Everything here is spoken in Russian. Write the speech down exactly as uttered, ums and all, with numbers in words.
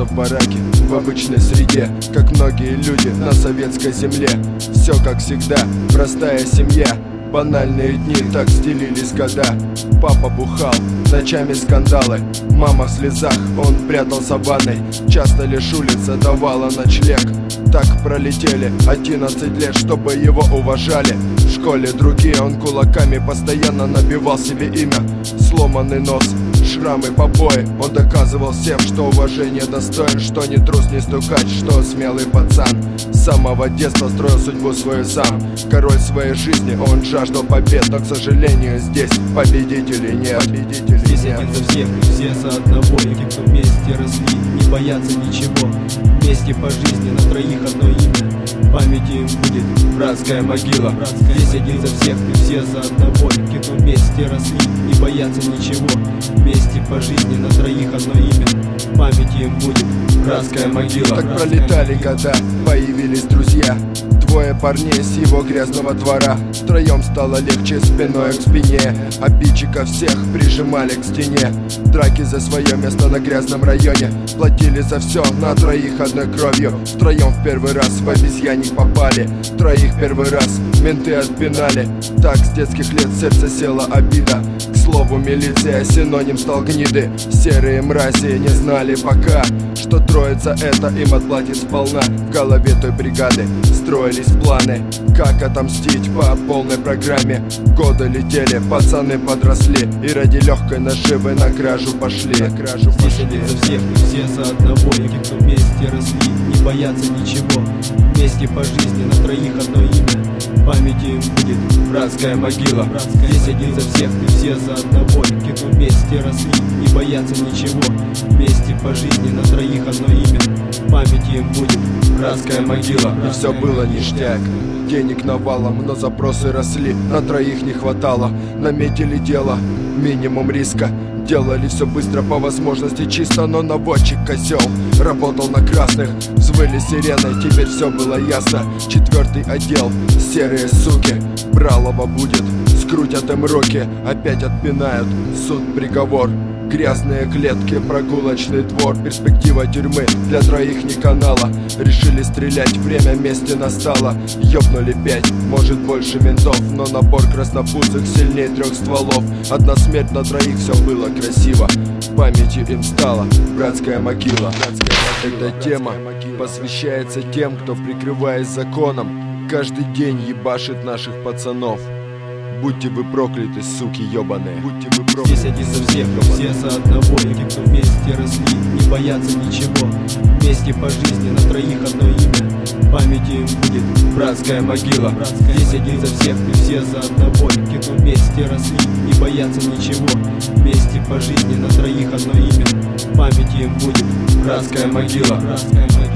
Родился в бараке, в обычной среде, как многие люди на советской земле. Все как всегда, простая семья. Банальные дни, так стелились года. Папа бухал, ночами скандалы. Мама в слезах, он прятался в ванной. Часто лишь улица давала ночлег. Так пролетели одиннадцать лет, чтобы его уважали. В школе другие, он кулаками постоянно набивал себе имя. Сломанный нос, шрамы, побои. Он доказывал всем, что уважение достоин, что не трус, не стукач, что смелый пацан. С самого детства строил судьбу свою сам. Король своей жизни, он жаждал побед. Но, к сожалению, здесь победителей нет. Победителей здесь нет. Один за всех и все за одного. И кто вместе росли, не боятся ничего. Вместе по жизни, на троих одно имя. Памяти им будет братская могила. Здесь один за всех и все за одного. И кто вместе росли, не боятся ничего. Вместе по жизни, на троих одно имя. Памяти им будет братская могила. Так пролетали года, появились друзья. Двое парней с его грязного двора. Втроем стало легче спиной к спине. Обидчиков всех прижимали к стене. Драки за свое место на грязном районе. Платили за все на троих одной кровью. Втроем в первый раз в обезьяник попали. Троих первый раз менты отпинали. Так с детских лет в сердце села обида. К слову, милиция синоним стал гниды. Серые мрази не знали пока, что троица это им отплатит сполна. В голове той бригады строились планы, как отомстить по полной программе. Годы летели, пацаны подросли, и ради легкой наживы на кражу пошли. На кражу Здесь один за всех и все за одного. И кто вместе росли, не боятся ничего. Вместе по жизни, на троих одно имя. Памяти им будет братская могила. Здесь один за всех и все за одного. И кто вместе росли, не боятся ничего. Вместе по жизни, на троих одно имя. Памяти им будет братская могила. И все было ништяк, денег навалом, но запросы росли, на троих не хватало. Наметили дело, минимум риска. Делали все быстро, по возможности чисто, но наводчик козел работал на красных. Взвыли сирены, теперь все было ясно. Четвертый отдел, серые суки. Бралова будет, скрутят им руки. Опять отпинают, суд, приговор. Грязные клетки, прогулочный двор. Перспектива тюрьмы для троих не канала. Решили стрелять, время мести настало. Ёбнули пять, может больше ментов, но набор краснопузых сильнее трех стволов. Одна смерть на троих, все было красиво. Памятью им стала братская могила. Эта тема посвящается тем, кто, прикрываясь законом, каждый день ебашит наших пацанов. Будьте вы прокляты, суки ёбаные. Будьте вы прокляты. Здесь один за всех, и все за одного. И кто вместе росли, не боятся ничего. Вместе по жизни, на троих одно имя. Памяти им будет братская могила. Здесь один за всех, и все за одного. И кто вместе росли, не боятся ничего. Вместе по жизни, на троих одно имя. Памяти им будет братская могила.